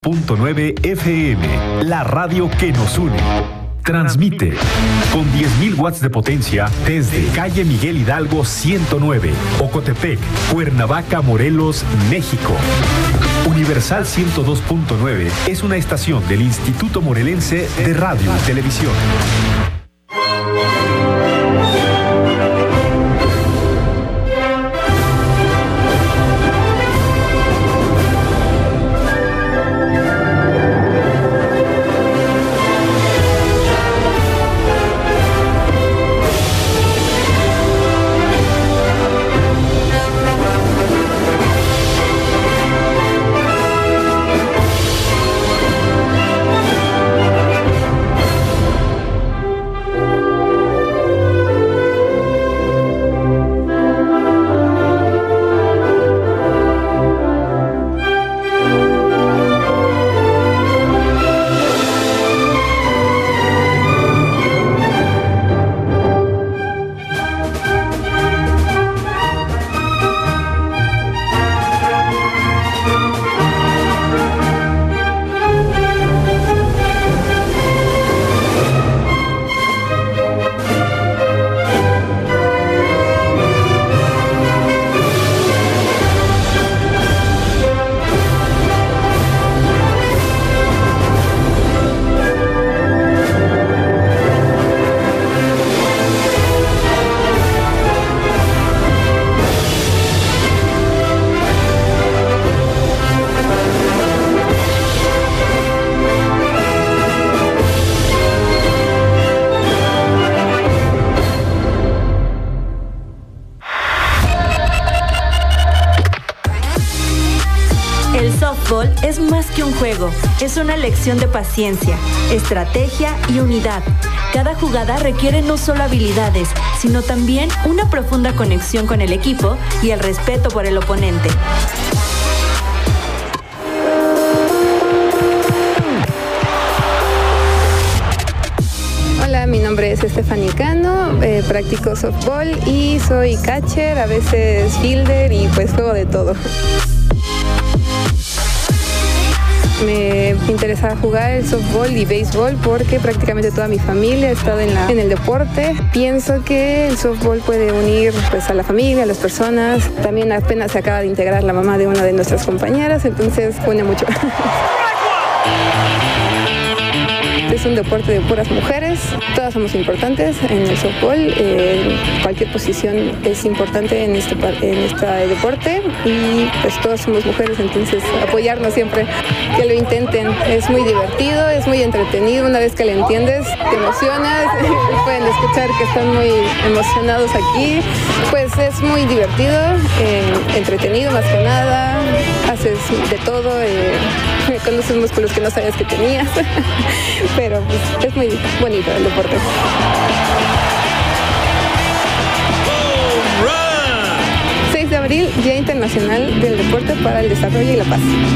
102.9 FM, la radio que nos une. Transmite con 10.000 watts de potencia desde calle Miguel Hidalgo 109, Ocotepec, Cuernavaca, Morelos, México. Universal 102.9 es una estación del Instituto Morelense de Radio y Televisión. Es más que un juego, es una lección de paciencia, estrategia y unidad. Cada jugada requiere no solo habilidades, sino también una profunda conexión con el equipo y el respeto por el oponente. Hola, mi nombre es Stephanie Cano, practico softball y soy catcher, a veces fielder y pues juego de todo. Me interesa jugar el softball y béisbol porque prácticamente toda mi familia ha estado en el deporte. Pienso que el softball puede unir pues, a la familia, a las personas. También apenas se acaba de integrar la mamá de una de nuestras compañeras, entonces une mucho. Es un deporte de puras mujeres, todas somos importantes en el softball, cualquier posición es importante en este deporte y pues todas somos mujeres, entonces apoyarnos siempre, que lo intenten, es muy divertido, es muy entretenido, una vez que lo entiendes te emocionas, pueden escuchar que están muy emocionados aquí, pues es muy divertido, entretenido más que nada, haces de todo, conoces músculos que no sabías que tenías. Pero pues, es muy bonito el deporte. 6 de abril, Día Internacional del Deporte para el Desarrollo y la Paz.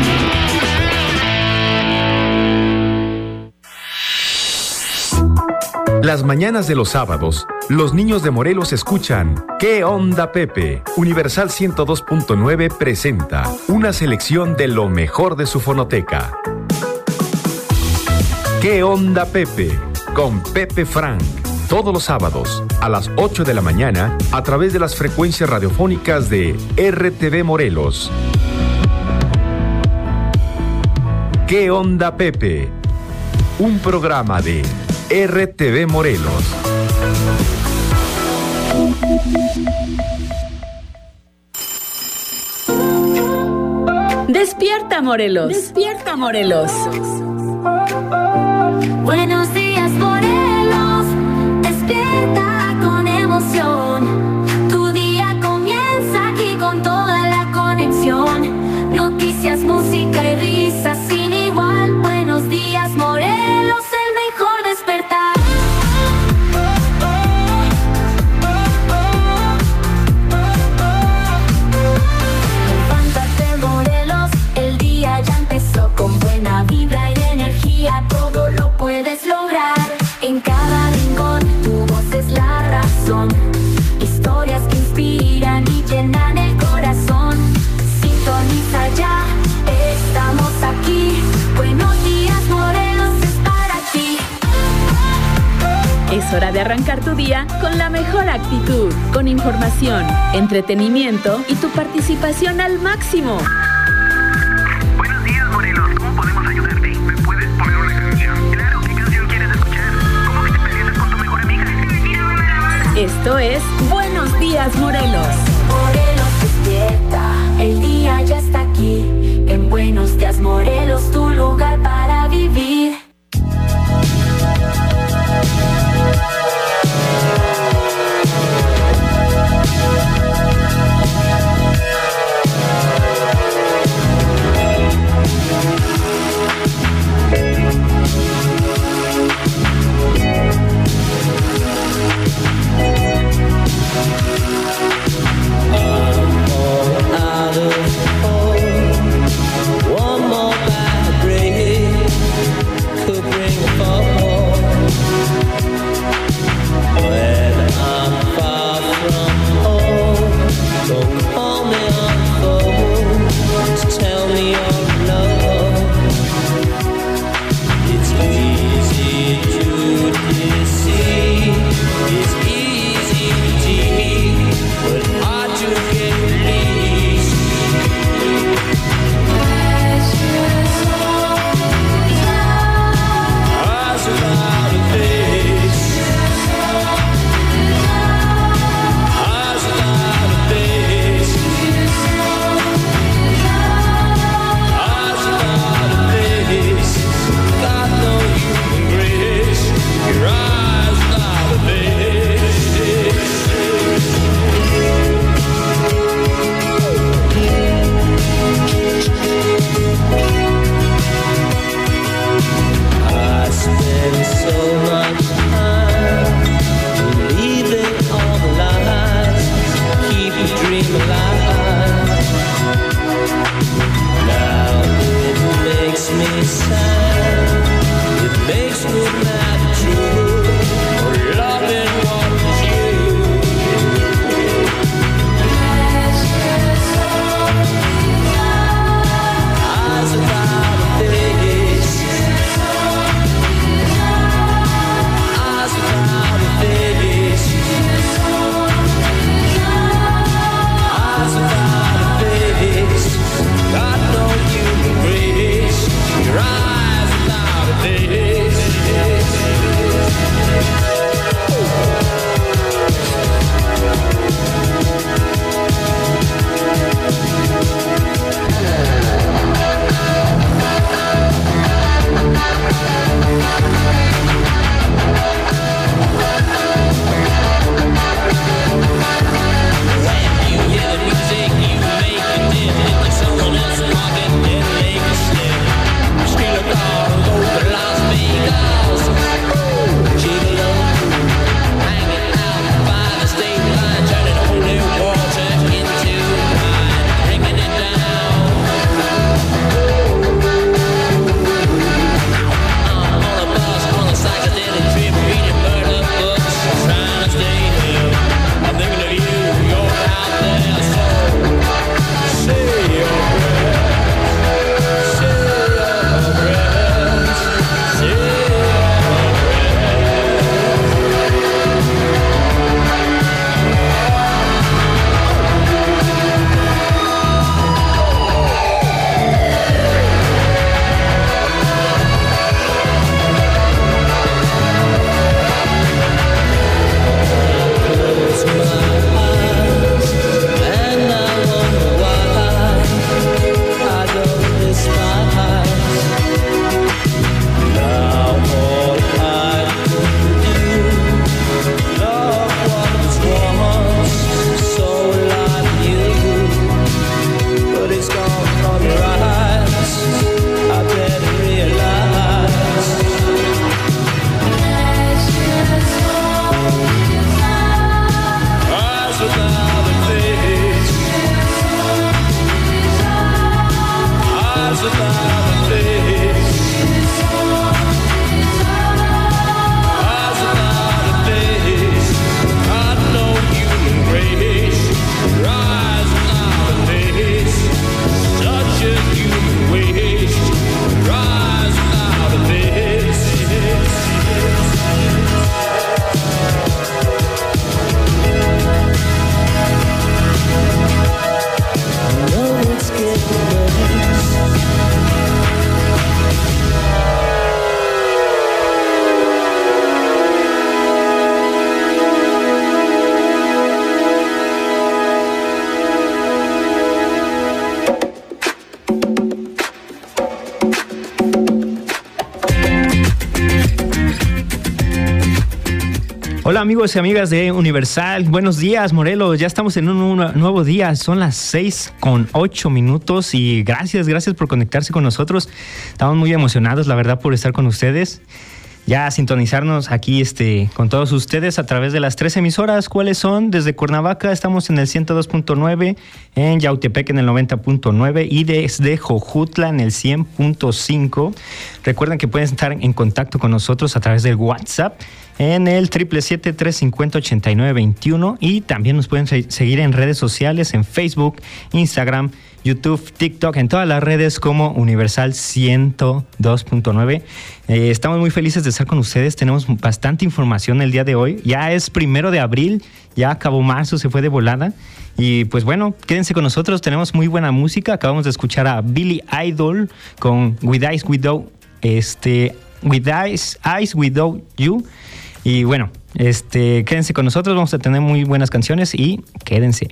Las mañanas de los sábados, los niños de Morelos escuchan ¿Qué onda, Pepe? Universal 102.9 presenta una selección de lo mejor de su fonoteca. ¿Qué onda, Pepe? Con Pepe Frank. Todos los sábados, a las 8 de la mañana, a través de las frecuencias radiofónicas de RTV Morelos. ¿Qué onda, Pepe? Un programa de RTV Morelos. Despierta, Morelos. Despierta, Morelos. Buenos días, Morelos, despierta con emoción. Tu día comienza aquí con toda la conexión. Noticias, música y risas sin igual. Buenos días, Morelos, el mejor despertar. Levántate, Morelos, el día ya empezó con buena vibra y energía. Todo lo puedes lograr en cada rincón. Tu voz es la razón. Es hora de arrancar tu día con la mejor actitud, con información, entretenimiento y tu participación al máximo. Buenos días, Morelos. ¿Cómo podemos ayudarte? ¿Me puedes poner una canción? Claro, ¿qué canción quieres escuchar? ¿Cómo que te peleas con tu mejor amiga? Esto es Buenos Días, Morelos. Morelos despierta, el día ya está aquí. En Buenos Días, Morelos, tu lugar para vivir. Hola amigos y amigas de Universal, buenos días Morelos, ya estamos en un nuevo día, son las 6:08 y gracias por conectarse con nosotros, estamos muy emocionados la verdad por estar con ustedes, ya sintonizarnos aquí con todos ustedes a través de las 3 emisoras, ¿cuáles son? Desde Cuernavaca estamos en el 102.9, en Yautepec en el 90.9 y desde Jojutla en el 100.5. Recuerden que pueden estar en contacto con nosotros a través del WhatsApp en el 777-350-8921 y también nos pueden seguir en redes sociales, en Facebook, Instagram, YouTube, TikTok, en todas las redes como Universal 102.9. Estamos muy felices de estar con ustedes, tenemos bastante información el día de hoy. Ya es 1 de abril, ya acabó marzo, se fue de volada. Y pues bueno, quédense con nosotros, tenemos muy buena música. Acabamos de escuchar a Billy Idol con With Eyes Without You. Y bueno, quédense con nosotros, vamos a tener muy buenas canciones y quédense.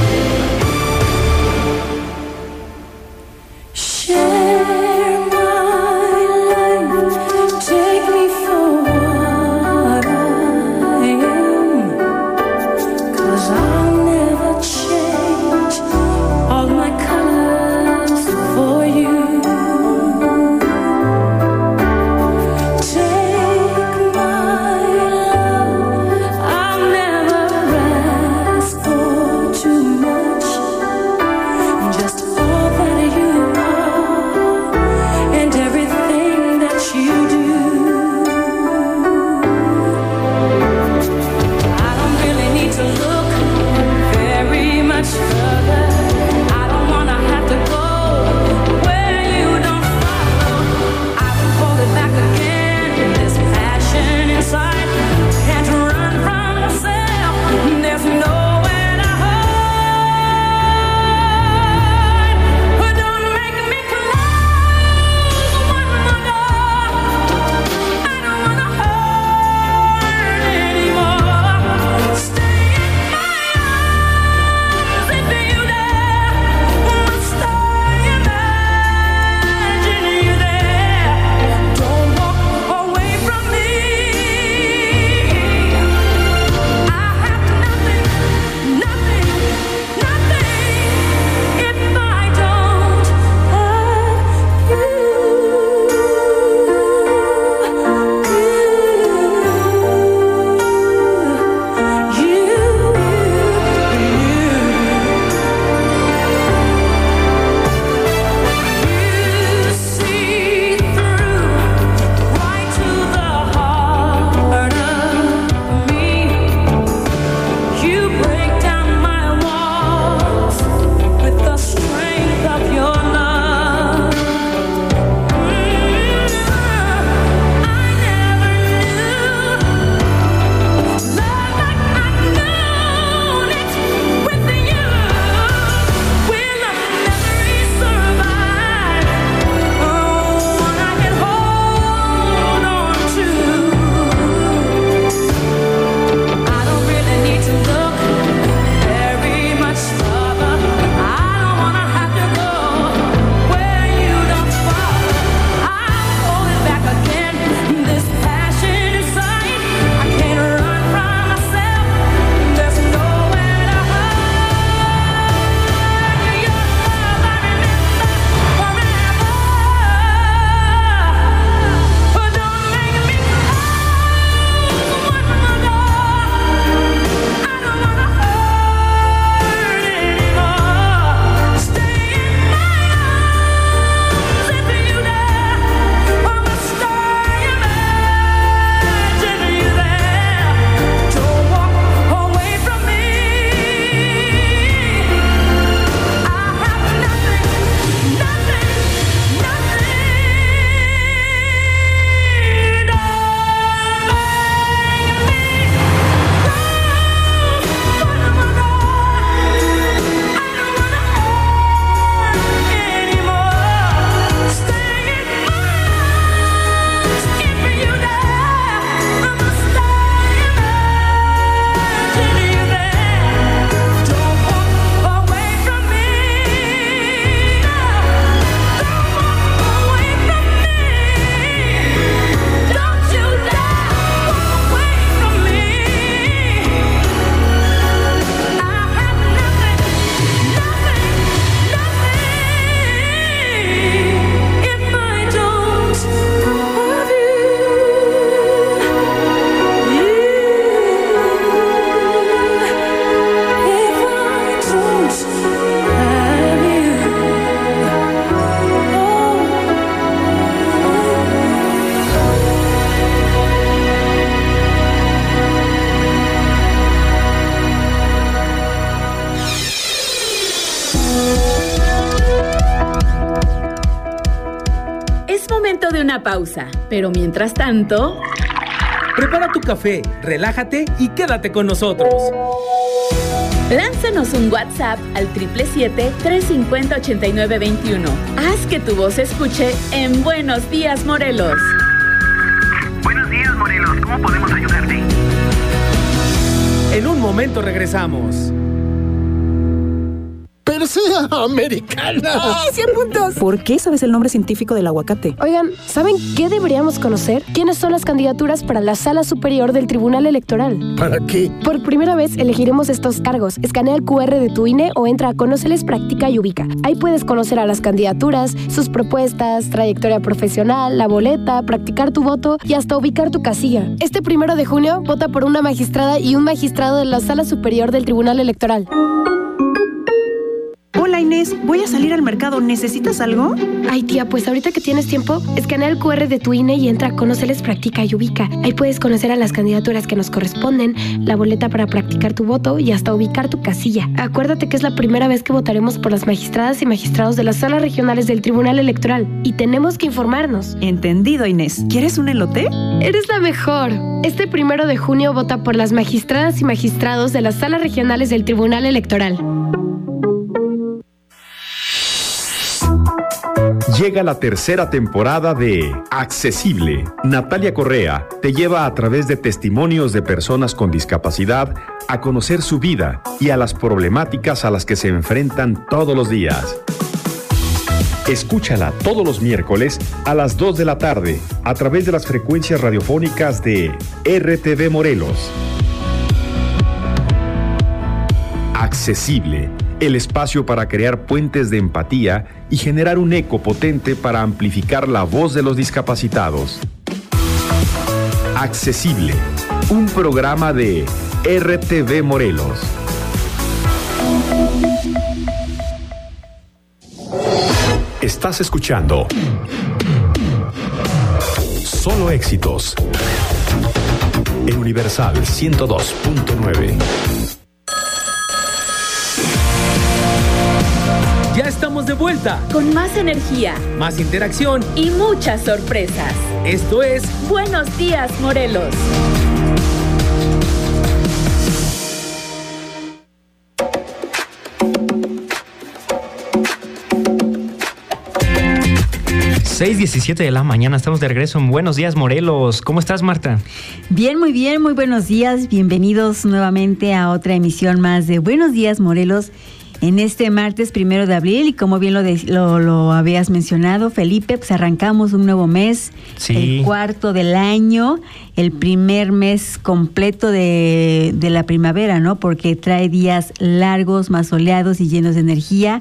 Share my momento de una pausa, pero mientras tanto... Prepara tu café, relájate y quédate con nosotros. Lánzanos un WhatsApp al 777-350-8921. Haz que tu voz se escuche en Buenos Días, Morelos. Buenos días, Morelos. ¿Cómo podemos ayudarte? En un momento regresamos. Persea americana. 100 puntos. ¿Por qué sabes el nombre científico del aguacate? Oigan, ¿saben qué deberíamos conocer? ¿Quiénes son las candidaturas para la Sala Superior del Tribunal Electoral? ¿Para qué? Por primera vez elegiremos estos cargos. Escanea el QR de tu INE o entra a Conóceles, Practica y Ubica. Ahí puedes conocer a las candidaturas, sus propuestas, trayectoria profesional, la boleta, practicar tu voto y hasta ubicar tu casilla. Este 1 de junio, vota por una magistrada y un magistrado de la Sala Superior del Tribunal Electoral. Hola Inés, voy a salir al mercado. ¿Necesitas algo? Ay tía, pues ahorita que tienes tiempo, escanea el QR de tu INE y entra a Conóceles, Practica y Ubica. Ahí puedes conocer a las candidaturas que nos corresponden, la boleta para practicar tu voto y hasta ubicar tu casilla. Acuérdate que es la primera vez que votaremos por las magistradas y magistrados de las salas regionales del Tribunal Electoral y tenemos que informarnos. Entendido, Inés. ¿Quieres un elote? Eres la mejor. Este 1 de junio vota por las magistradas y magistrados de las salas regionales del Tribunal Electoral. Llega la tercera temporada de Accesible. Natalia Correa te lleva a través de testimonios de personas con discapacidad a conocer su vida y a las problemáticas a las que se enfrentan todos los días. Escúchala todos los miércoles a las 2 de la tarde a través de las frecuencias radiofónicas de RTV Morelos. Accesible. El espacio para crear puentes de empatía y generar un eco potente para amplificar la voz de los discapacitados. Accesible, un programa de RTV Morelos. Estás escuchando Solo Éxitos en Universal 102.9. Ya estamos de vuelta. Con más energía, Más interacción. y muchas sorpresas. Esto es Buenos Días, Morelos. Seis 17 de la mañana, estamos de regreso en Buenos Días, Morelos. ¿Cómo estás, Marta? Bien, muy buenos días. Bienvenidos nuevamente a otra emisión más de Buenos Días, Morelos. En este martes 1 de abril, y como bien lo habías mencionado, Felipe, pues arrancamos un nuevo mes, Sí. El cuarto del año, el primer mes completo de la primavera, ¿no? Porque trae días largos, más soleados y llenos de energía.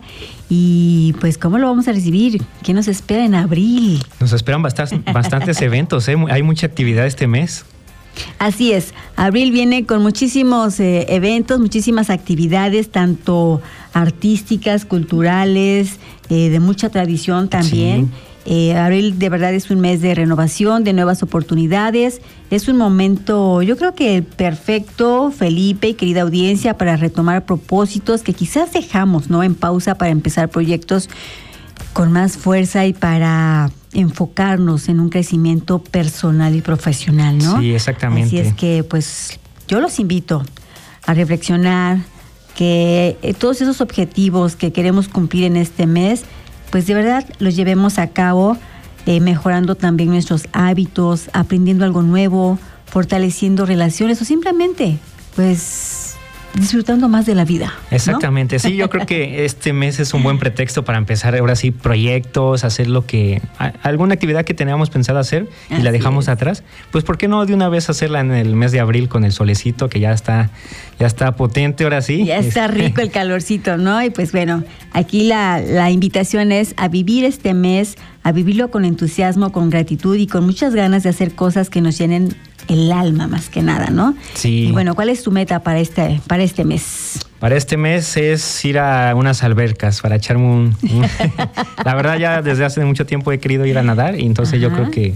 Y pues, ¿cómo lo vamos a recibir? ¿Qué nos espera en abril? Nos esperan bastantes eventos, ¿eh? Hay mucha actividad este mes. Así es, abril viene con muchísimos eventos, muchísimas actividades, tanto artísticas, culturales, de mucha tradición también. Sí. Abril de verdad es un mes de renovación, de nuevas oportunidades. Es un momento, yo creo que perfecto, Felipe y querida audiencia, para retomar propósitos que quizás dejamos, ¿no?, en pausa para empezar proyectos con más fuerza y para enfocarnos en un crecimiento personal y profesional, ¿no? Sí, exactamente. Así es que, pues, yo los invito a reflexionar que todos esos objetivos que queremos cumplir en este mes, pues de verdad los llevemos a cabo, mejorando también nuestros hábitos, aprendiendo algo nuevo, fortaleciendo relaciones o simplemente, pues, disfrutando más de la vida, ¿no? Exactamente, sí, yo creo que este mes es un buen pretexto para empezar ahora sí proyectos, hacer alguna actividad que teníamos pensado hacer y Así la dejamos es. atrás. Pues ¿por qué no de una vez hacerla en el mes de abril con el solecito que ya está potente ahora sí? Ya está rico el calorcito, ¿no? Y pues bueno, aquí la invitación es a vivir este mes, a vivirlo con entusiasmo, con gratitud y con muchas ganas de hacer cosas que nos llenen el alma más que nada, ¿no? Sí. Y bueno, ¿cuál es tu meta para este mes? Para este mes es ir a unas albercas para echarme La verdad ya desde hace mucho tiempo he querido ir a nadar y entonces yo creo que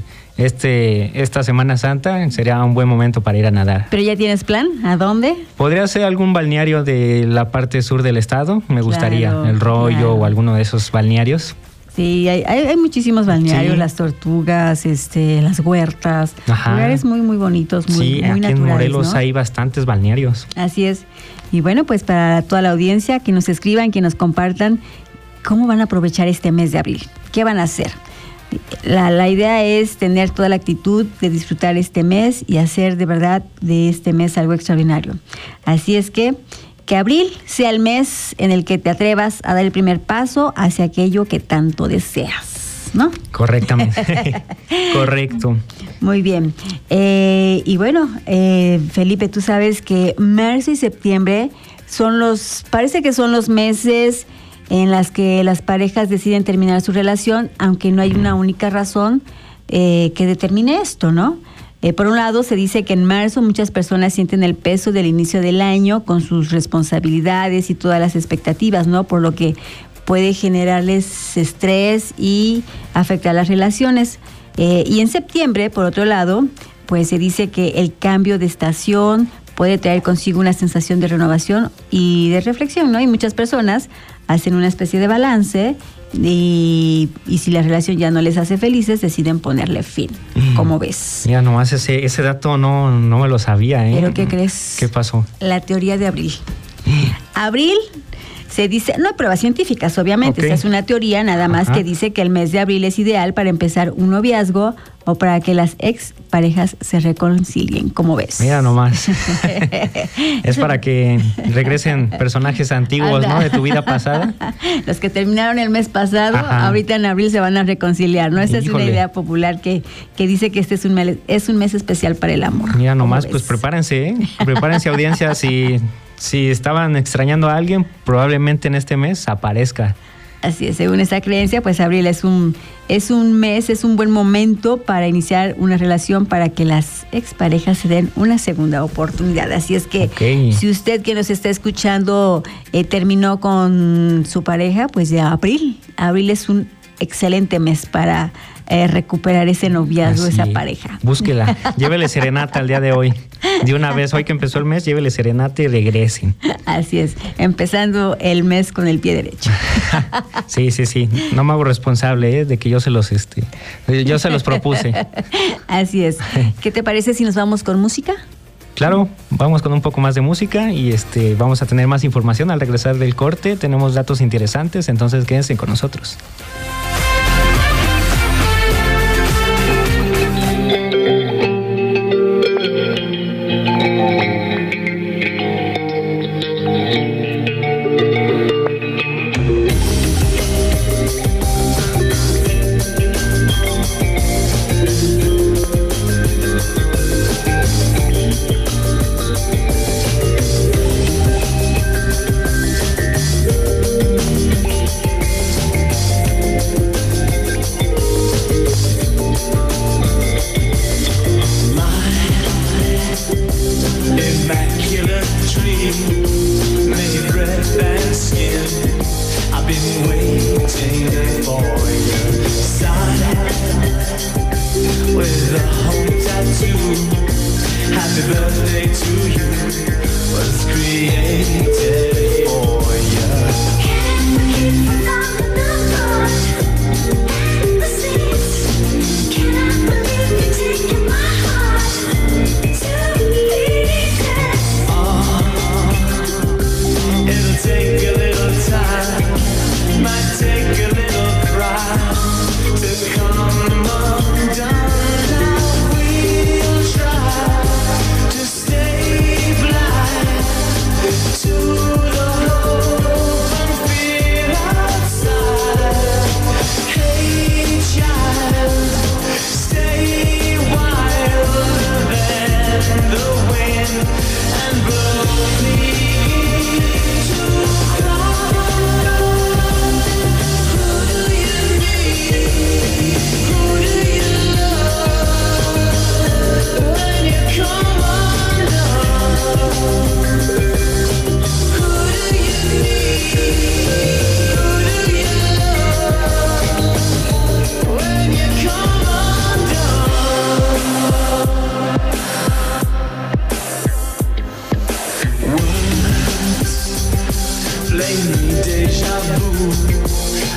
esta Semana Santa sería un buen momento para ir a nadar. ¿Pero ya tienes plan? ¿A dónde? Podría ser algún balneario de la parte sur del estado, me gustaría, El Rollo o alguno de esos balnearios. Sí, hay muchísimos balnearios, Sí. las Tortugas, las huertas, Ajá. lugares muy, muy bonitos, muy, Sí, muy aquí naturales, en Morelos ¿no? hay bastantes balnearios. Así es. Y bueno, pues para toda la audiencia, que nos escriban, que nos compartan cómo van a aprovechar este mes de abril, qué van a hacer. La idea es tener toda la actitud de disfrutar este mes y hacer de verdad de este mes algo extraordinario. Así es que abril sea el mes en el que te atrevas a dar el primer paso hacia aquello que tanto deseas, ¿no? Correctamente. Correcto. Muy bien. Y bueno, Felipe, tú sabes que marzo y septiembre parece que son los meses en las que las parejas deciden terminar su relación, aunque no hay una única razón que determine esto, ¿no? Por un lado, se dice que en marzo muchas personas sienten el peso del inicio del año con sus responsabilidades y todas las expectativas, ¿no? Por lo que puede generarles estrés y afectar las relaciones. Y en septiembre, por otro lado, pues se dice que el cambio de estación puede traer consigo una sensación de renovación y de reflexión, ¿no? Y muchas personas hacen una especie de balance y si la relación ya no les hace felices, deciden ponerle fin. ¿Cómo ves? Mira, nomás ese dato no me lo sabía, ¿eh? ¿Pero qué crees? ¿Qué pasó? La teoría de abril. Abril se dice, no hay pruebas científicas, obviamente, Ok. esta es una teoría nada más Ajá. que dice que el mes de abril es ideal para empezar un noviazgo o para que las ex parejas se reconcilien, ¿cómo ves? Mira nomás. Es para que regresen personajes antiguos, Anda. ¿no? De tu vida pasada. Los que terminaron el mes pasado, Ajá. ahorita en abril se van a reconciliar, ¿no? Esa es una Híjole. idea popular que dice que este es un mes especial para el amor. Mira ¿Cómo nomás, ves? pues prepárense, ¿eh? Prepárense, audiencia. Si estaban extrañando a alguien, probablemente en este mes aparezca. Así es, según esta creencia, pues abril es un mes, es un buen momento para iniciar una relación para que las exparejas se den una segunda oportunidad. Así es que Ok. si usted que nos está escuchando terminó con su pareja, pues ya abril es un excelente mes para recuperar ese noviazgo, Así, esa pareja. Búsquela, llévele serenata el día de hoy. De una vez, hoy que empezó el mes, llévele serenata y regresen. Así es, empezando el mes con el pie derecho. Sí. No me hago responsable, de que yo se los propuse. Así es. ¿Qué te parece si nos vamos con música? Claro, vamos con un poco más de música y vamos a tener más información al regresar del corte. Tenemos datos interesantes, entonces quédense con nosotros.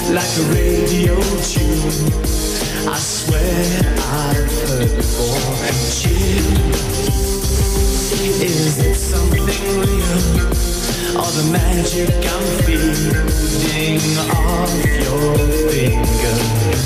like a radio tune. I swear I've heard before. Chill. Is it something real? Or the magic I'm feeling off your fingers?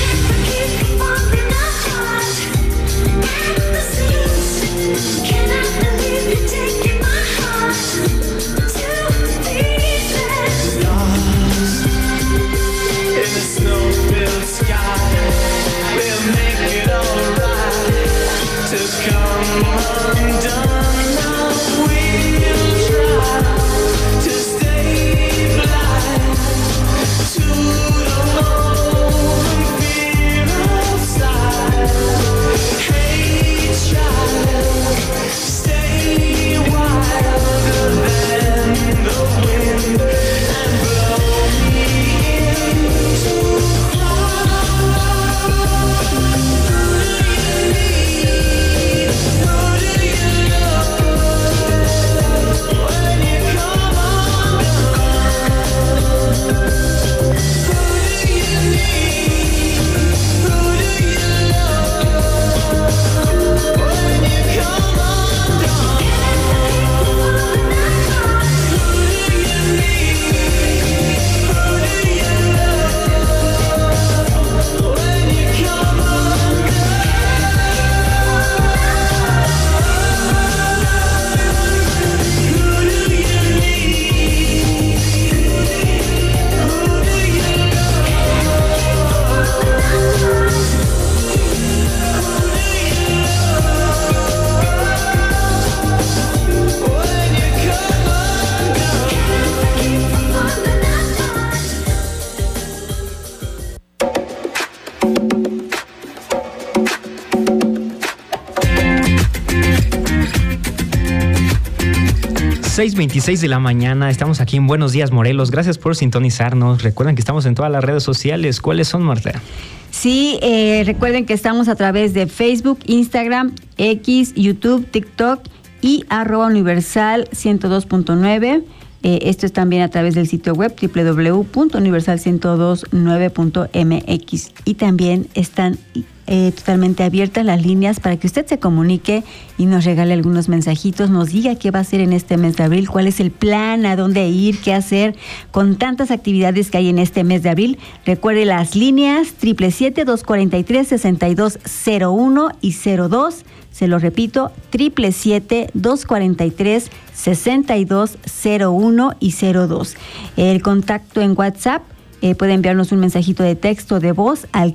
Can I believe you're taking my heart to pieces? Lost in a snow-filled sky, we'll make it alright to come undone. Now we'll try to stay blind to the moment fear outside. Hey child, stay wilder than the wind and blow me into cloud. Who do you need? Who do you love when you come undone? Who do you need? Who do you love when you come undone? Who do you need? Who do you love when you come undone? Seis 26 de la mañana, estamos aquí en Buenos Días Morelos. Gracias por sintonizarnos. Recuerden que estamos en todas las redes sociales. ¿Cuáles son, Marta? Sí, recuerden que estamos a través de Facebook, Instagram, X, YouTube, TikTok y @universal 102.9. Esto es también a través del sitio web www.universal1029.mx y también están totalmente abiertas las líneas para que usted se comunique y nos regale algunos mensajitos, nos diga qué va a hacer en este mes de abril, cuál es el plan, a dónde ir, qué hacer con tantas actividades que hay en este mes de abril. Recuerde las líneas 777-243-6201 y 02. Se lo repito, 777-243-6201 y 02. El contacto en WhatsApp, puede enviarnos un mensajito de texto de voz al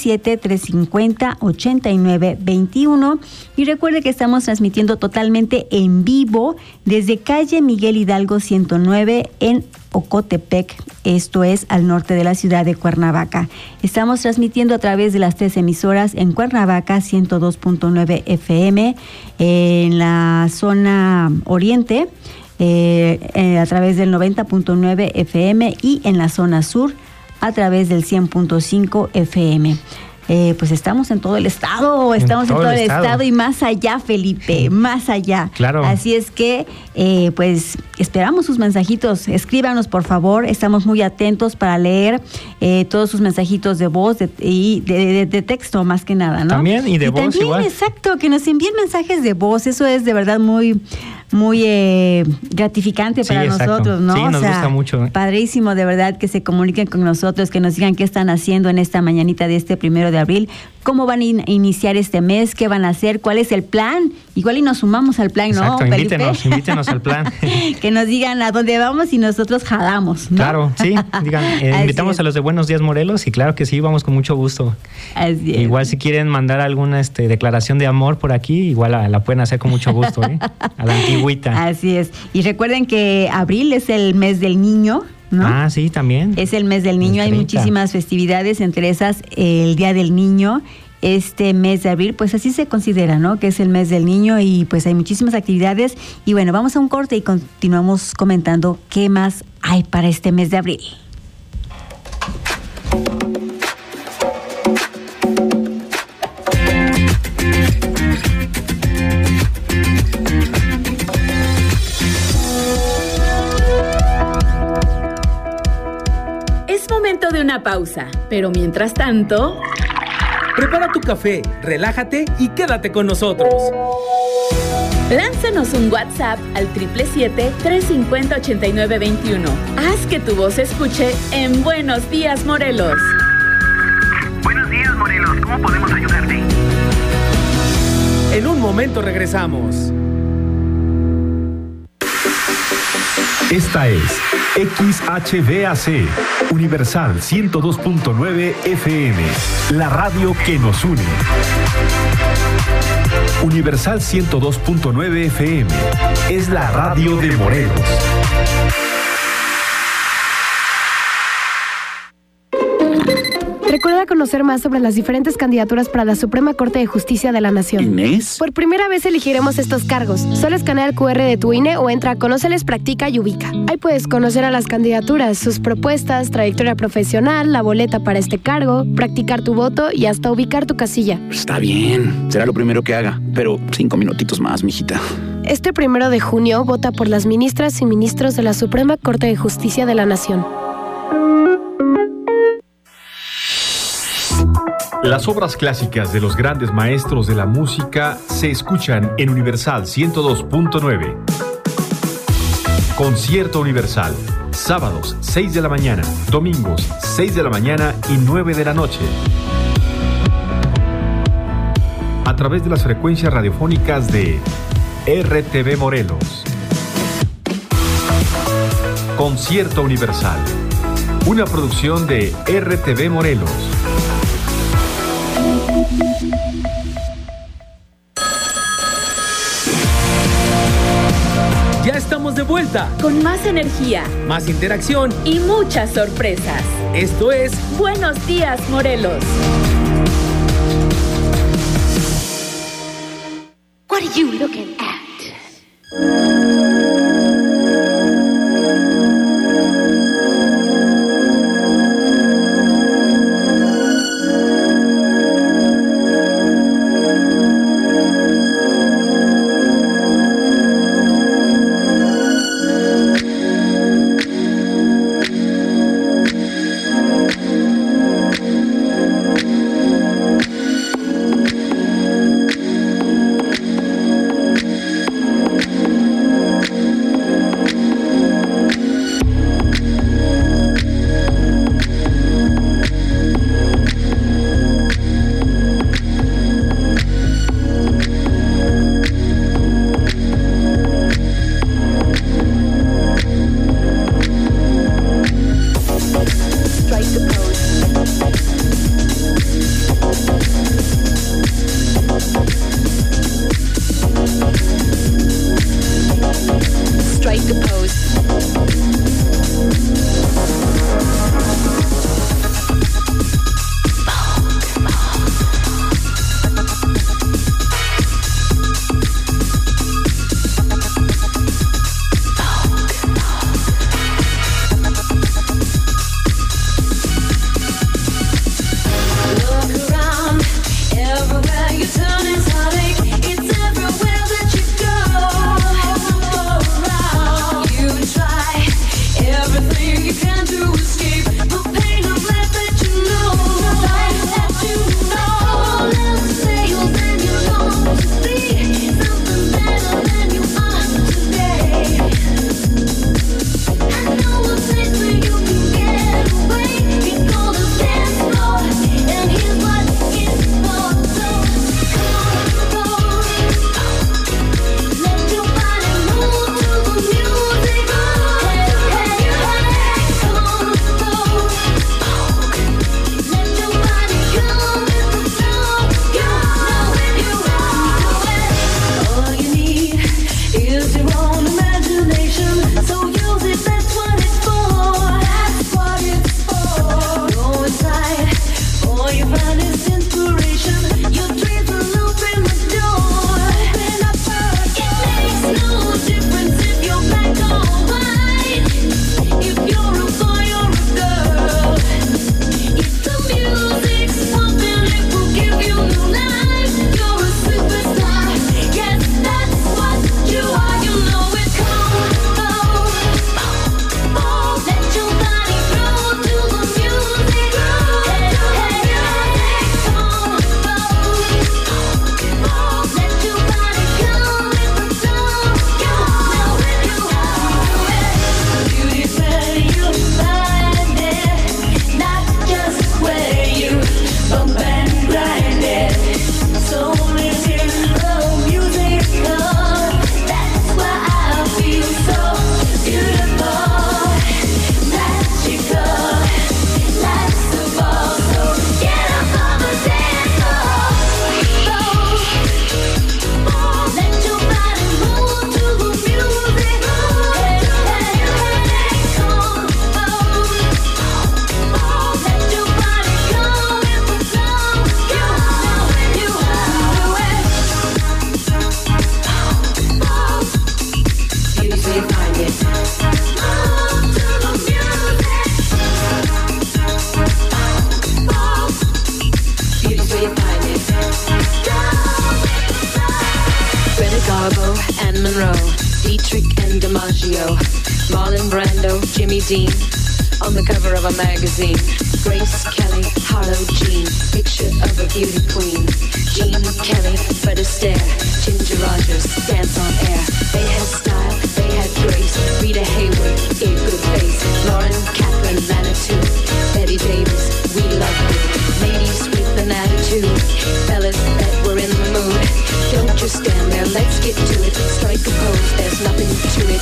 777-350-8921. Y recuerde que estamos transmitiendo totalmente en vivo desde calle Miguel Hidalgo 109 en Ocotepec, esto es al norte de la ciudad de Cuernavaca. Estamos transmitiendo a través de las 3 emisoras en Cuernavaca 102.9 FM, en la zona oriente a través del 90.9 FM y en la zona sur a través del 100.5 FM. Pues estamos en todo el estado, estamos en todo el estado y más allá, Felipe, más allá. Claro. Así es que, pues, esperamos sus mensajitos. Escríbanos, por favor. Estamos muy atentos para leer todos sus mensajitos de voz y de texto, más que nada, ¿no? También, y de voz también, igual. Exacto, que nos envíen mensajes de voz. Eso es de verdad muy gratificante para nosotros, ¿no? Sí, nos gusta mucho. Padrísimo, de verdad, que se comuniquen con nosotros, que nos digan qué están haciendo en esta mañanita de este 1 de abril, cómo van a iniciar este mes, qué van a hacer, cuál es el plan. Igual y nos sumamos al plan, Exacto, ¿no? Invítenos al plan. Que nos digan a dónde vamos y nosotros jalamos, ¿no? Claro, sí, digan, invitamos a los de Buenos Días Morelos y claro que sí, vamos con mucho gusto. Así es. Igual si quieren mandar alguna declaración de amor por aquí, igual la pueden hacer con mucho gusto, a la antigüita. Así es. Y recuerden que abril es el mes del niño, ¿no? Ah, sí, también. Es el mes del niño, hay muchísimas festividades, entre esas el Día del Niño. Este mes de abril, pues así se considera, ¿no? Que es el mes del niño y pues hay muchísimas actividades. Y bueno, vamos a un corte y continuamos comentando qué más hay para este mes de abril. momento de una pausa, pero mientras tanto... Prepara tu café, relájate y quédate con nosotros. Lánzanos un WhatsApp al 777-350-8921. Haz que tu voz se escuche en Buenos Días, Morelos. Buenos días, Morelos. ¿Cómo podemos ayudarte? En un momento regresamos. Esta es XHVAC, Universal 102.9 FM, la radio que nos une. Universal 102.9 FM es la radio de Morelos. Recuerda conocer más sobre las diferentes candidaturas para la Suprema Corte de Justicia de la Nación. ¿Inés? Por primera vez elegiremos estos cargos. Solo escanea el QR de tu INE o entra a Conóceles, Practica y Ubica. Ahí puedes conocer a las candidaturas, sus propuestas, trayectoria profesional, la boleta para este cargo, practicar tu voto y hasta ubicar tu casilla. Está bien, será lo primero que haga, pero 5 minutitos más, mijita. Este 1 de junio vota por las ministras y ministros de la Suprema Corte de Justicia de la Nación. Las obras clásicas de los grandes maestros de la música se escuchan en Universal 102.9. Concierto Universal, sábados 6 de la mañana, domingos 6 de la mañana y 9 de la noche. A través de las frecuencias radiofónicas de RTV Morelos. Concierto Universal, una producción de RTV Morelos. Ya estamos de vuelta. Con más energía, más interacción y muchas sorpresas. Esto es Buenos Días, Morelos. What are you looking at? Try radio. Marlon Brando, Jimmy Dean, on the cover of a magazine. Grace Kelly, Harlow Jean, picture of a beauty queen. Jean Kelly, Fred Astaire, Ginger Rogers, dance on air. They had style, they had grace. Rita Hayworth, gave good face. Lauren Catherine Manitou, Betty Davis, we love you. Ladies with an attitude, fellas that were in the mood. Don't just stand there, let's get to it. Strike a pose, there's nothing to it.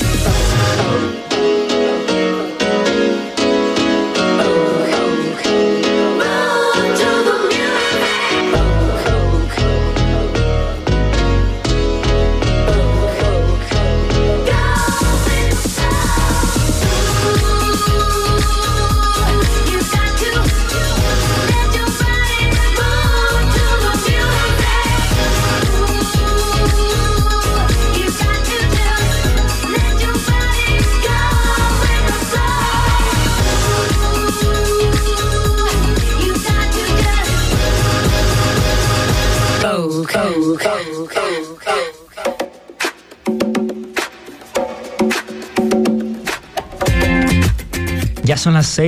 Ya son las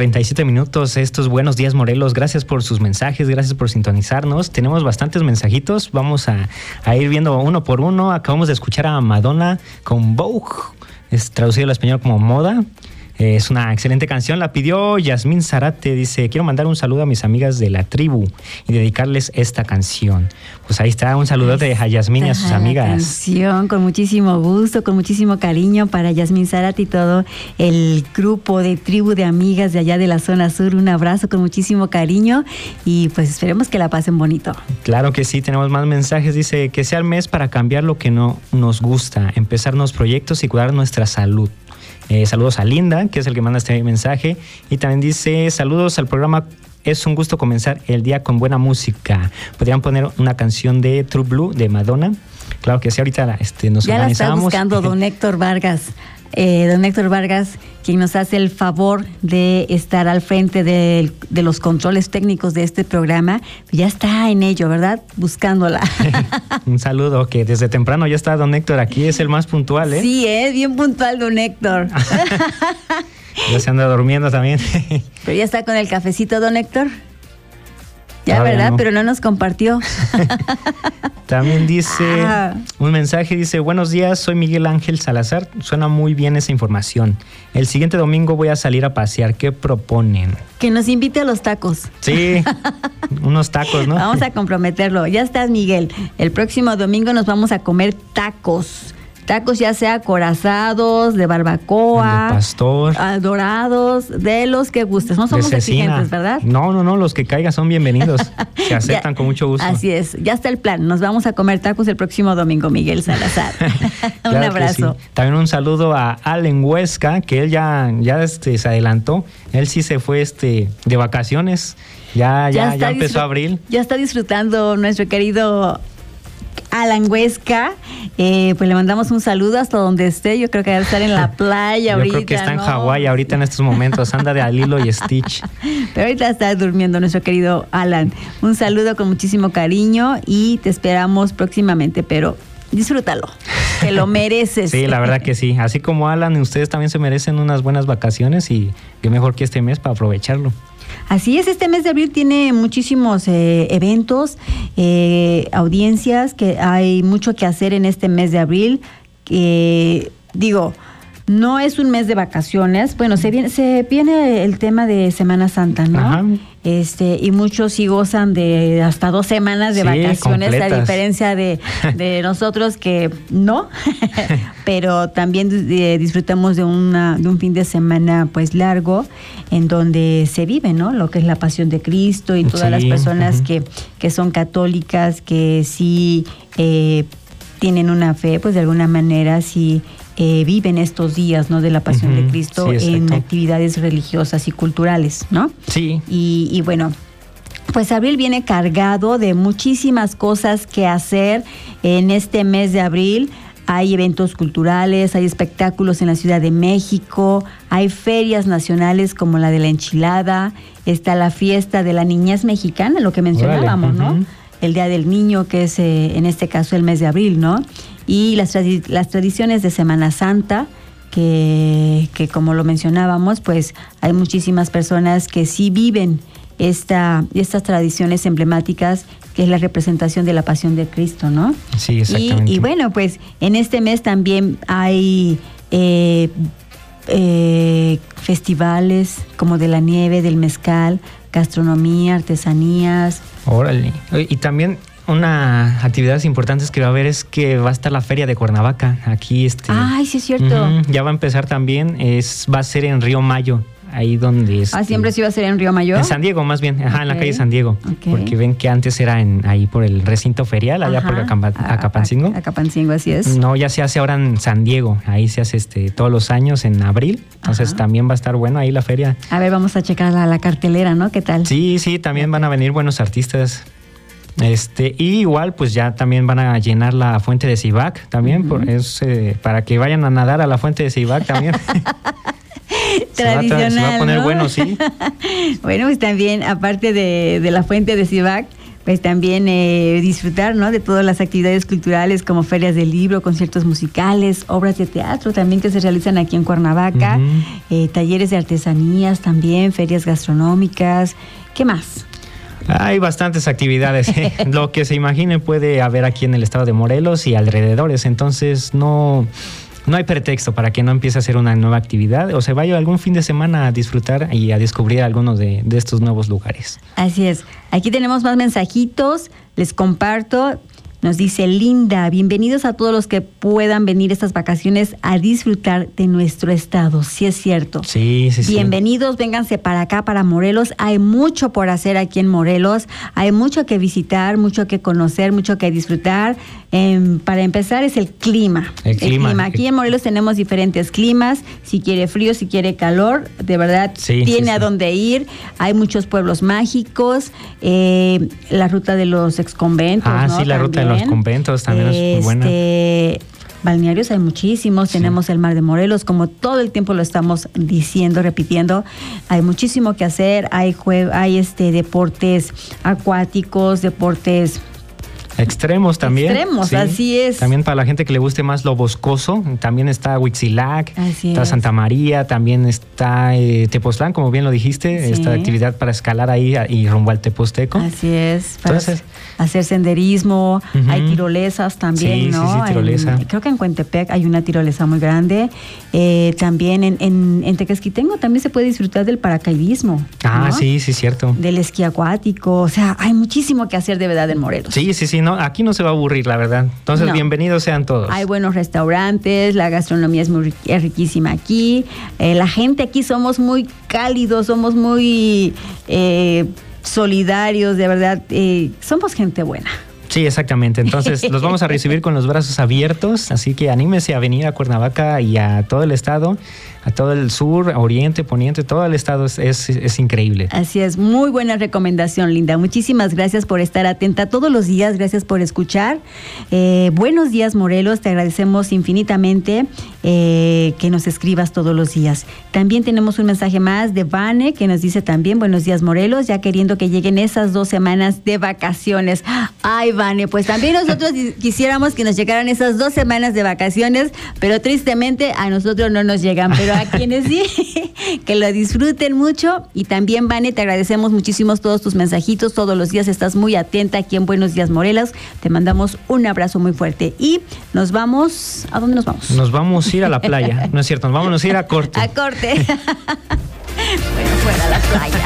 6:37. Estos Buenos Días, Morelos. Gracias por sus mensajes, gracias por sintonizarnos. Tenemos bastantes mensajitos. Vamos a ir viendo uno por uno. Acabamos de escuchar a Madonna con Vogue. Es traducido al español como moda. Es una excelente canción, la pidió Yasmín Zarate, dice, quiero mandar un saludo a mis amigas de la tribu y dedicarles esta canción. Pues ahí está, un saludote a Yasmín y a sus amigas. Canción, con muchísimo gusto, con muchísimo cariño para Yasmín Zarate y todo el grupo de tribu de amigas de allá de la zona sur. Un abrazo con muchísimo cariño y pues esperemos que la pasen bonito. Claro que sí, tenemos más mensajes. Dice que sea el mes para cambiar lo que no nos gusta, empezar nuevos proyectos y cuidar nuestra salud. Saludos a Linda, que es el que manda este mensaje. Y también dice, saludos al programa. Es un gusto comenzar el día con buena música. ¿Podrían poner una canción de True Blue de Madonna? Claro que sí, ahorita nos ya organizamos. Ya la está buscando don Héctor Vargas. Don Héctor Vargas, quien nos hace el favor de estar al frente de los controles técnicos de este programa, ya está en ello, ¿verdad? Buscándola. Un saludo, que desde temprano ya está don Héctor aquí, es el más puntual, ¿eh? Sí, bien puntual don Héctor. Ya se anda durmiendo también. Pero ya está con el cafecito don Héctor. Ya, todavía ¿verdad? No. Pero no nos compartió. También dice, un mensaje, dice, buenos días, soy Miguel Ángel Salazar. Suena muy bien esa información. El siguiente domingo voy a salir a pasear. ¿Qué proponen? Que nos invite a los tacos. Sí, unos tacos, ¿no? Vamos a comprometerlo. Ya estás, Miguel. El próximo domingo nos vamos a comer tacos. Tacos ya sea acorazados, de barbacoa, de pastor, dorados, de los que gustes. No somos exigentes, ¿verdad? No, los que caigan son bienvenidos. Se aceptan con mucho gusto. Así es, ya está el plan. Nos vamos a comer tacos el próximo domingo, Miguel Salazar. Claro, un abrazo. Sí. También un saludo a Allen Huesca, que él ya se adelantó. Él sí se fue de vacaciones. Ya empezó abril. Ya está disfrutando nuestro querido Alan Huesca, pues le mandamos un saludo hasta donde esté. Yo creo que debe estar en la playa ahorita. Yo creo que está en Hawái ahorita en estos momentos, anda de Lilo y Stitch. Pero ahorita está durmiendo nuestro querido Alan. Un saludo con muchísimo cariño y te esperamos próximamente, pero disfrútalo, te lo mereces. Sí, la verdad que sí. Así como Alan, ustedes también se merecen unas buenas vacaciones y qué mejor que este mes para aprovecharlo. Así es, este mes de abril tiene muchísimos eventos, audiencias, que hay mucho que hacer en este mes de abril. No es un mes de vacaciones. Bueno, se viene el tema de Semana Santa, ¿no? Ajá. Y muchos sí gozan de hasta 2 semanas de vacaciones, completas. A diferencia de nosotros que no, pero también disfrutamos de un fin de semana pues largo, en donde se vive, ¿no? Lo que es la pasión de Cristo y todas las personas que son católicas, que sí tienen una fe, pues de alguna manera sí viven estos días, ¿no? De la pasión de Cristo en actividades religiosas y culturales, ¿no? Sí. Y bueno, pues abril viene cargado de muchísimas cosas que hacer en este mes de abril. Hay eventos culturales, hay espectáculos en la Ciudad de México, hay ferias nacionales como la de la enchilada, está la fiesta de la niñez mexicana, lo que mencionábamos, ¿no? El Día del Niño, que es en este caso el mes de abril, ¿no? Y las tradiciones de Semana Santa, que como lo mencionábamos, pues hay muchísimas personas que sí viven estas tradiciones emblemáticas, que es la representación de la pasión de Cristo, ¿no? Sí, exactamente. Y bueno, pues en este mes también hay festivales como de la nieve, del mezcal, gastronomía, artesanías. Órale. Y también una actividad importante que va a haber es que va a estar la Feria de Cuernavaca. Aquí Ay, sí es cierto. Ya va a empezar también. Va a ser en Río Mayo. Ahí donde siempre se iba a ser en Río Mayor. En San Diego, más bien. Ajá, en la calle San Diego. Okay. Porque ven que antes era ahí por el recinto ferial, allá por Acapancingo. Acapancingo, así es. No, ya se hace ahora en San Diego. Ahí se hace todos los años en abril. Entonces también va a estar bueno ahí la feria. A ver, vamos a checar la cartelera, ¿no? ¿Qué tal? Sí, también van a venir buenos artistas. Y igual pues ya también van a llenar la fuente de Cibac también, para que vayan a nadar a la fuente de Cibac también. Tradicional, se va a poner ¿no? bueno, sí. Bueno, pues también, aparte de la fuente de Cibac, pues también disfrutar, ¿no?, de todas las actividades culturales como ferias del libro, conciertos musicales, obras de teatro también que se realizan aquí en Cuernavaca, talleres de artesanías también, ferias gastronómicas. ¿Qué más? Hay bastantes actividades. Lo que se imagine puede haber aquí en el estado de Morelos y alrededores. Entonces no hay pretexto para que no empiece a hacer una nueva actividad o se vaya algún fin de semana a disfrutar y a descubrir algunos de estos nuevos lugares. Así es. Aquí tenemos más mensajitos. Les comparto. Nos dice Linda, bienvenidos a todos los que puedan venir estas vacaciones a disfrutar de nuestro estado. Sí es cierto. Sí. Bienvenidos, vénganse para acá, para Morelos. Hay mucho por hacer aquí en Morelos. Hay mucho que visitar, mucho que conocer, mucho que disfrutar. Para empezar es el clima. El clima. Aquí en Morelos tenemos diferentes climas. Si quiere frío, si quiere calor, de verdad tiene a dónde ir. Hay muchos pueblos mágicos. La ruta de los exconventos, ¿no? Sí, la ruta de los conventos también es muy buena. Balnearios hay muchísimos, tenemos el Mar de Morelos, como todo el tiempo lo estamos diciendo, repitiendo, hay muchísimo que hacer, hay deportes acuáticos, deportes extremos también. Extremos, así es. También para la gente que le guste más lo boscoso, también está Huitzilac, está Santa María, también está Tepoztlán, como bien lo dijiste, esta actividad para escalar ahí y rumbo al Teposteco. Así es. Entonces, hacer senderismo, hay tirolesas también, ¿no? Sí, tirolesa. Creo que en Cuentepec hay una tirolesa muy grande. También en Tequesquitengo también se puede disfrutar del paracaidismo. ¿no? Sí, cierto. Del esquí acuático, o sea, hay muchísimo que hacer de verdad en Morelos. Sí, no, aquí no se va a aburrir, la verdad. Entonces, bienvenidos sean todos. Hay buenos restaurantes, la gastronomía es riquísima aquí. La gente aquí somos muy cálidos, somos muy solidarios, de verdad. Somos gente buena. Sí, exactamente. Entonces, los vamos a recibir con los brazos abiertos, así que anímese a venir a Cuernavaca y a todo el estado, a todo el sur, oriente, poniente, todo el estado es increíble. Así es, muy buena recomendación, Linda. Muchísimas gracias por estar atenta todos los días, gracias por escuchar. Buenos días, Morelos, te agradecemos infinitamente que nos escribas todos los días. También tenemos un mensaje más de Vane, que nos dice también, buenos días, Morelos, ya queriendo que lleguen esas 2 semanas de vacaciones. Ay, Vane, pues también nosotros quisiéramos que nos llegaran esas 2 semanas de vacaciones, pero tristemente a nosotros no nos llegan, pero a quienes sí, que lo disfruten mucho. Y también, Vane, te agradecemos muchísimo todos tus mensajitos, todos los días estás muy atenta aquí en Buenos Días, Morelos. Te mandamos un abrazo muy fuerte y nos vamos, ¿a dónde nos vamos? Nos vamos a ir a la playa, no es cierto, nos vamos a ir a corte. A corte. Bueno, fuera a la playa.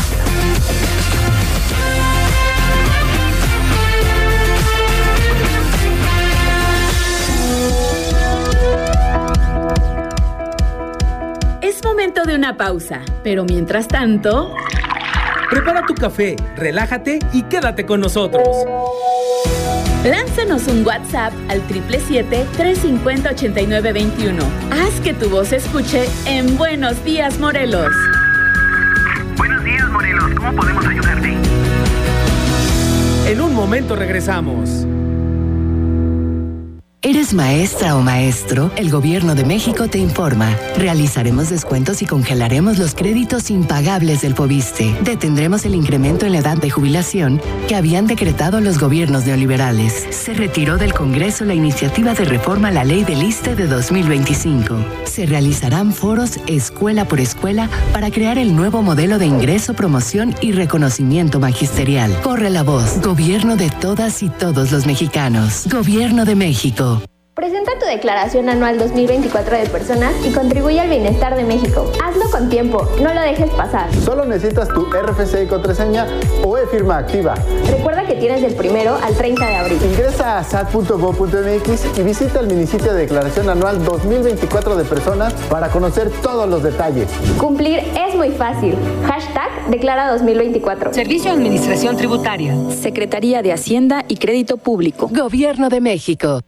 Es momento de una pausa, pero mientras tanto, prepara tu café, relájate y quédate con nosotros. Lánzanos un WhatsApp al 777-350-8921. Haz que tu voz se escuche en Buenos Días, Morelos. Buenos días, Morelos. ¿Cómo podemos ayudarte? En un momento regresamos. ¿Eres maestra o maestro? El Gobierno de México te informa. Realizaremos descuentos y congelaremos los créditos impagables del Fobiste. Detendremos el incremento en la edad de jubilación que habían decretado los gobiernos neoliberales. Se retiró del Congreso la iniciativa de reforma a la Ley del ISSSTE de 2025. Se realizarán foros escuela por escuela para crear el nuevo modelo de ingreso, promoción y reconocimiento magisterial. Corre la voz. Gobierno de todas y todos los mexicanos. Gobierno de México. Presenta tu declaración anual 2024 de personas y contribuye al bienestar de México. Hazlo con tiempo, no lo dejes pasar. Solo necesitas tu RFC y contraseña o e-firma activa. Recuerda que tienes del 1 al 30 de abril. Ingresa a sat.gov.mx y visita el minisitio de declaración anual 2024 de personas para conocer todos los detalles. Cumplir es muy fácil. Hashtag Declara 2024. Servicio de Administración Tributaria. Secretaría de Hacienda y Crédito Público. Gobierno de México.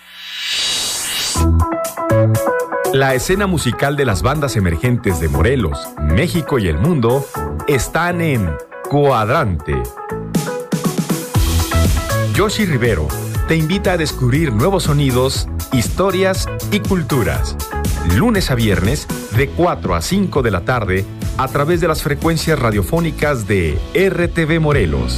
La escena musical de las bandas emergentes de Morelos, México y el mundo están en Cuadrante. Yoshi Rivero te invita a descubrir nuevos sonidos, historias y culturas. Lunes a viernes de 4 a 5 de la tarde a través de las frecuencias radiofónicas de RTV Morelos.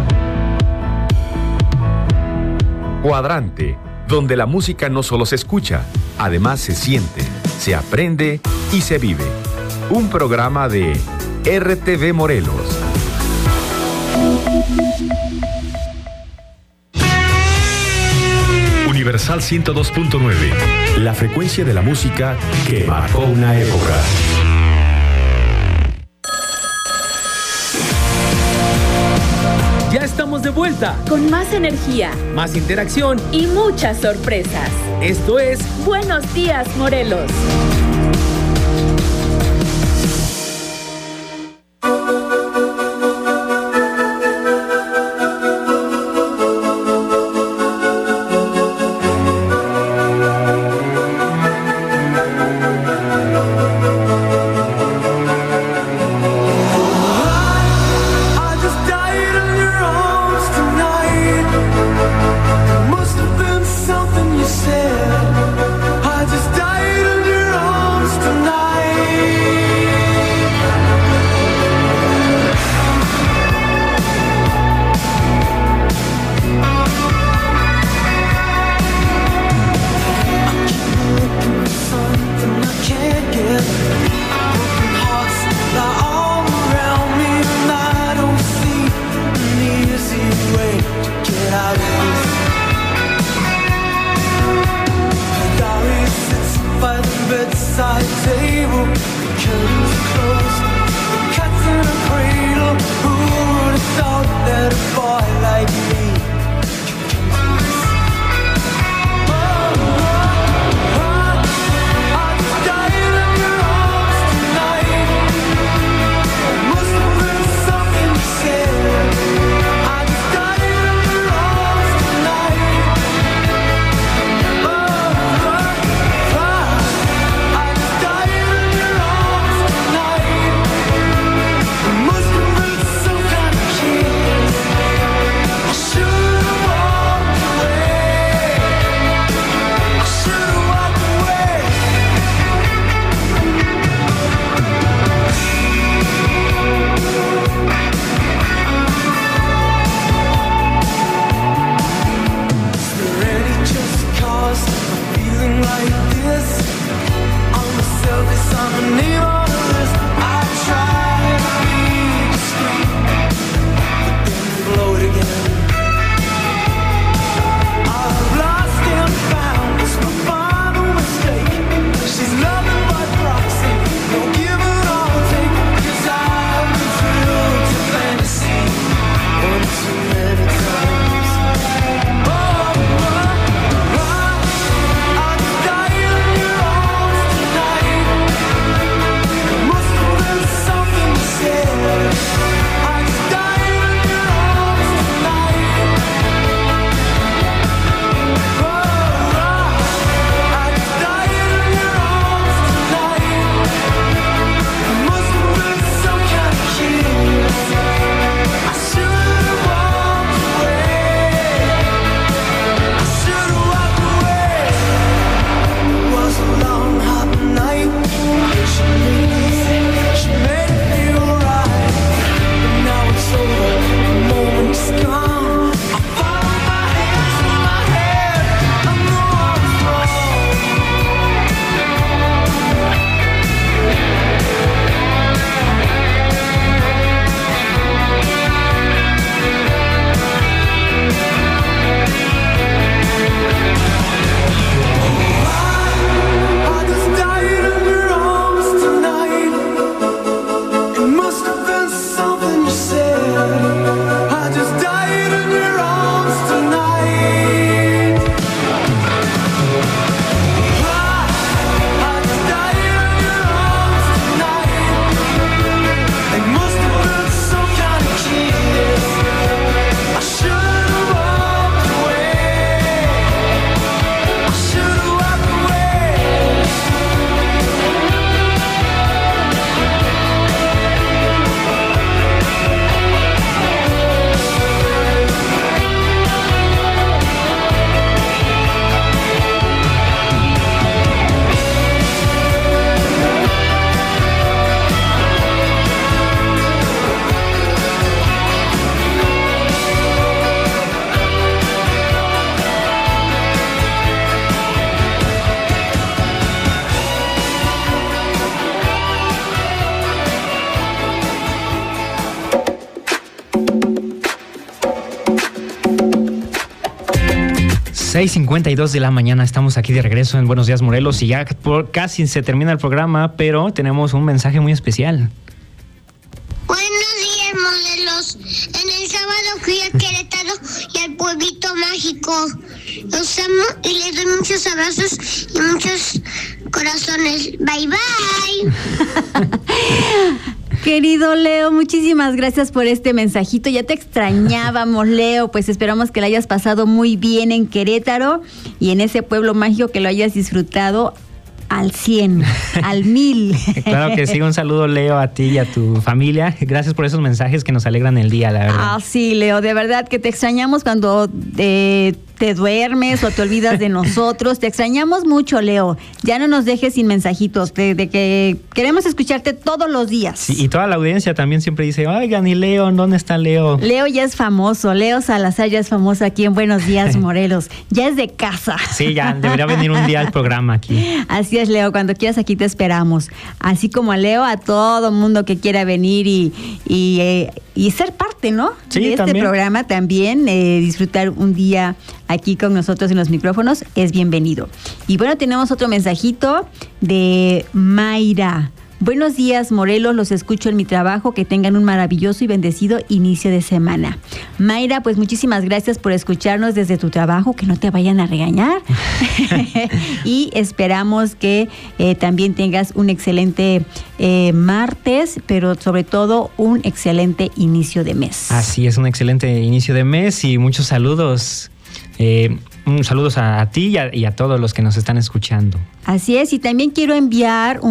Cuadrante, donde la música no solo se escucha, además se siente, se aprende y se vive. Un programa de RTV Morelos. Universal 102.9, la frecuencia de la música que marcó una época. Ya estamos de vuelta. Con más energía, más interacción y muchas sorpresas. Esto es Buenos Días, Morelos. 6:52 de la mañana, estamos aquí de regreso en Buenos Días Morelos y ya casi se termina el programa, pero tenemos un mensaje muy especial. Buenos días, Morelos. En el sábado fui a Querétaro y al pueblito mágico. Los amo y les doy muchos abrazos y muchos corazones. Bye, bye. Querido Leo, muchísimas gracias por este mensajito. Ya te extrañábamos, Leo. Pues esperamos que la hayas pasado muy bien en Querétaro y en ese pueblo mágico, que lo hayas disfrutado al 100, al 1000. Claro que sí, un saludo, Leo, a ti y a tu familia. Gracias por esos mensajes que nos alegran el día, la verdad. Ah, sí, Leo, de verdad que te extrañamos cuando te duermes o te olvidas de nosotros. Te extrañamos mucho, Leo. Ya no nos dejes sin mensajitos, de que queremos escucharte todos los días. Sí, y toda la audiencia también siempre dice, oigan, ¿y Leo? ¿Dónde está Leo? Leo ya es famoso, Leo Salazar ya es famoso aquí en Buenos Días Morelos. Ya es de casa. Sí, ya debería venir un día al programa aquí. Así es, Leo, cuando quieras aquí te esperamos. Así como a Leo, a todo mundo que quiera venir y ser parte, ¿no? Sí, de este también. programa también, disfrutar un día aquí con nosotros en los micrófonos es bienvenido. Y bueno, tenemos otro mensajito de Mayra. Buenos días, Morelos, los escucho en mi trabajo, que tengan un maravilloso y bendecido inicio de semana. Mayra, pues muchísimas gracias por escucharnos desde tu trabajo, que no te vayan a regañar. Y esperamos que también tengas un excelente martes, pero sobre todo un excelente inicio de mes. Así es, un excelente inicio de mes y muchos saludos. Saludos a ti y a todos los que nos están escuchando. Así es, y también quiero enviar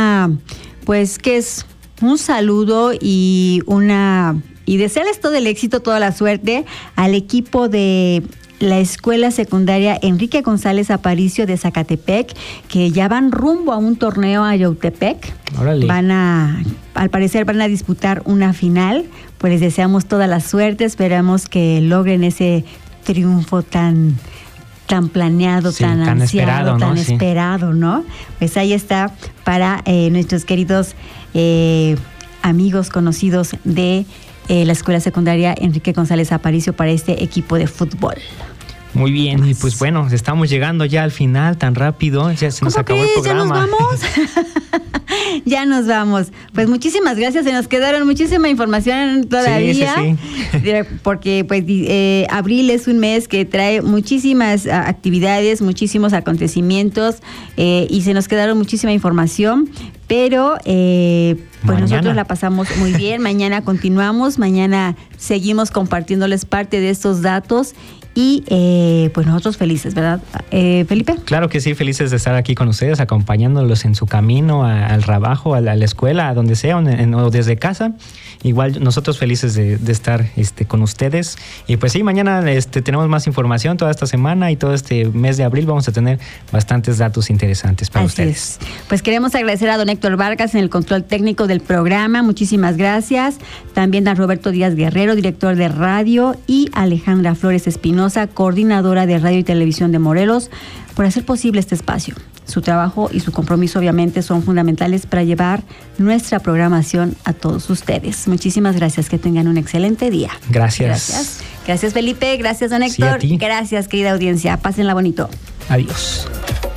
un saludo y desearles todo el éxito, toda la suerte al equipo de la Escuela Secundaria Enrique González Aparicio de Zacatepec, que ya van rumbo a un torneo a Yautepec. Órale. Al parecer van a disputar una final. Pues les deseamos toda la suerte, esperamos que logren ese triunfo tan planeado, sí, tan ansiado, tan esperado, ¿no? Pues ahí está para nuestros queridos amigos conocidos de la Escuela Secundaria Enrique González Aparicio para este equipo de fútbol. Muy bien, y pues bueno, estamos llegando ya al final tan rápido, ya se nos acabó el programa. ¿Ya nos vamos? Ya nos vamos. Pues muchísimas gracias, se nos quedaron muchísima información todavía. Sí. Porque pues abril es un mes que trae muchísimas actividades, muchísimos acontecimientos y se nos quedaron muchísima información. Pero pues nosotros la pasamos muy bien. Mañana continuamos, mañana seguimos compartiéndoles parte de estos datos y pues nosotros felices, ¿verdad, Felipe? Claro que sí, felices de estar aquí con ustedes, acompañándolos en su camino al trabajo, a la escuela, a donde sea, o desde casa. Igual nosotros felices de estar con ustedes. Y pues sí, mañana tenemos más información toda esta semana y todo este mes de abril vamos a tener bastantes datos interesantes para ustedes. Pues queremos agradecer a don Héctor Vargas en el control técnico del programa, muchísimas gracias. También a Roberto Díaz Guerrero, director de radio, y Alejandra Flores Espinosa, coordinadora de Radio y Televisión de Morelos, por hacer posible este espacio. Su trabajo y su compromiso obviamente son fundamentales para llevar nuestra programación a todos ustedes. Muchísimas gracias, que tengan un excelente día. Gracias. Gracias Felipe, gracias don Héctor. Sí, a ti. Gracias querida audiencia, pásenla bonito. Adiós.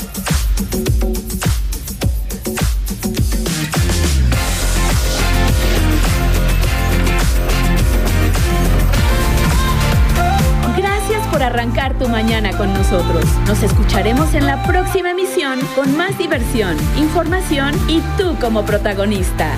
Por arrancar tu mañana con nosotros. Nos escucharemos en la próxima emisión con más diversión, información y tú como protagonista.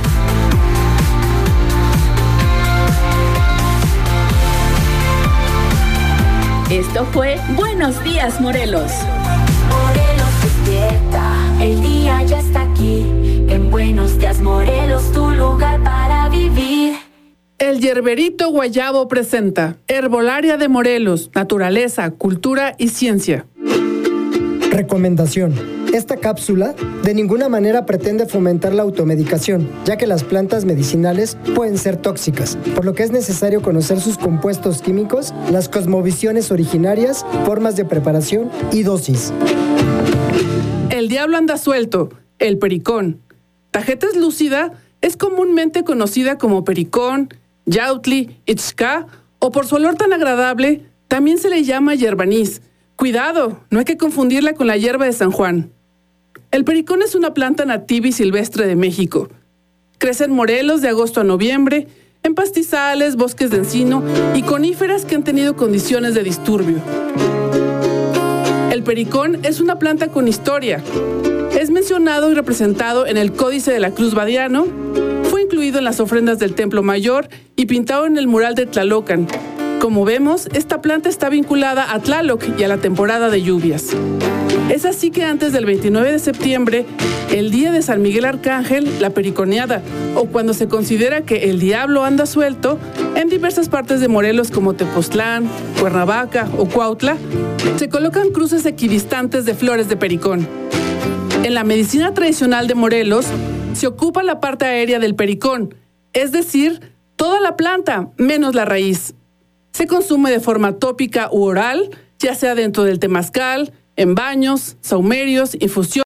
Esto fue Buenos Días, Morelos. Morelos despierta, el día ya está aquí. En Buenos Días, Morelos, tu lugar para vivir. El Yerberito Guayabo presenta Herbolaria de Morelos, naturaleza, cultura y ciencia. Recomendación. Esta cápsula de ninguna manera pretende fomentar la automedicación, ya que las plantas medicinales pueden ser tóxicas, por lo que es necesario conocer sus compuestos químicos, las cosmovisiones originarias, formas de preparación y dosis. El diablo anda suelto, el pericón. Tagetes lúcida es comúnmente conocida como pericón, yautli, itzca, o por su olor tan agradable, también se le llama yerbanís, Cuidado, no hay que confundirla con la hierba de San Juan. El pericón es una planta nativa y silvestre de México. Crece en Morelos de agosto a noviembre, en pastizales, bosques de encino y coníferas que han tenido condiciones de disturbio. El pericón es una planta con historia. Es mencionado y representado en el Códice de la Cruz Badiano, fue incluido en las ofrendas del Templo Mayor y pintado en el mural de Tlalocan. Como vemos, esta planta está vinculada a Tlaloc y a la temporada de lluvias. Es así que antes del 29 de septiembre, el día de San Miguel Arcángel, la periconeada, o cuando se considera que el diablo anda suelto, en diversas partes de Morelos como Tepoztlán, Cuernavaca o Cuautla, se colocan cruces equidistantes de flores de pericón. En la medicina tradicional de Morelos, se ocupa la parte aérea del pericón, es decir, toda la planta, menos la raíz. Se consume de forma tópica u oral, ya sea dentro del temazcal, en baños, saumerios, infusiones.